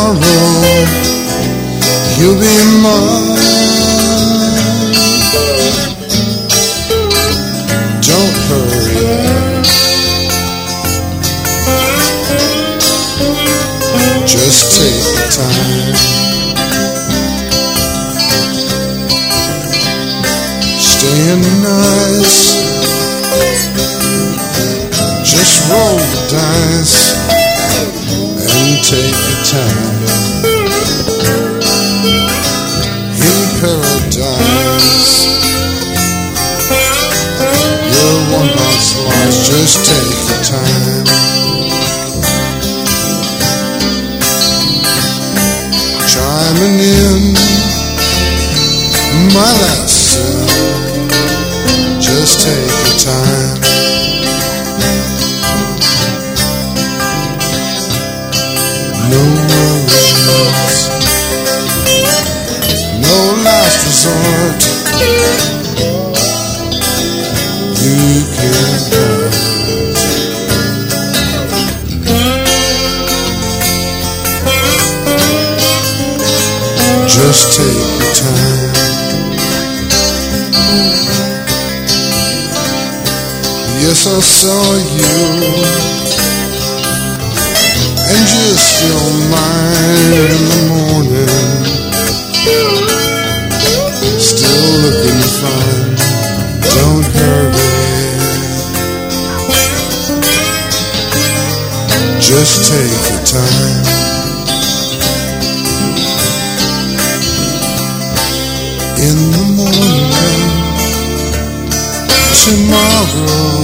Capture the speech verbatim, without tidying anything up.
tomorrow you'll be mine. Don't hurry, just take the time. Staying nice, just roll the dice and take the time. In paradise, you're one heart's slice, just take the time. Chiming in my last cell, just take the time. No worries, no last resort. You can have just take the time. Yes, I saw you, and you're still mine in the morning, still looking fine. Don't hurry, just take your time. In the morning tomorrow